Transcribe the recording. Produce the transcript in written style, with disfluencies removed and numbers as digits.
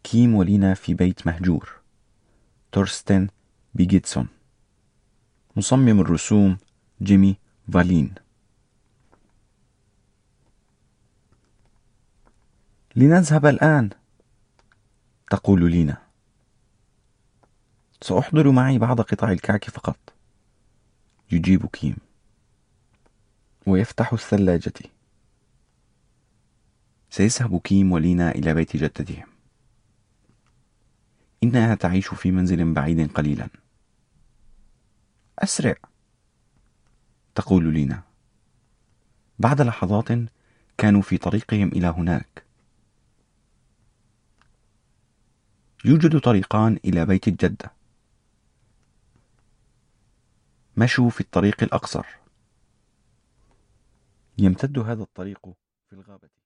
كيم ولينا في بيت مهجور. تورستن بيجيتسون. مصمم الرسوم جيمي فالين. لنذهب الآن، تقول لينا. سأحضر معي بعض قطع الكعك فقط، يجيب كيم، ويفتح الثلاجة. سيذهب كيم ولينا إلى بيت جدتهم. إنها تعيش في منزل بعيد قليلا. أسرع، تقول لينا. بعد لحظات كانوا في طريقهم إلى هناك. يوجد طريقان إلى بيت الجدة. مشوا في الطريق الأقصر. يمتد هذا الطريق في الغابة.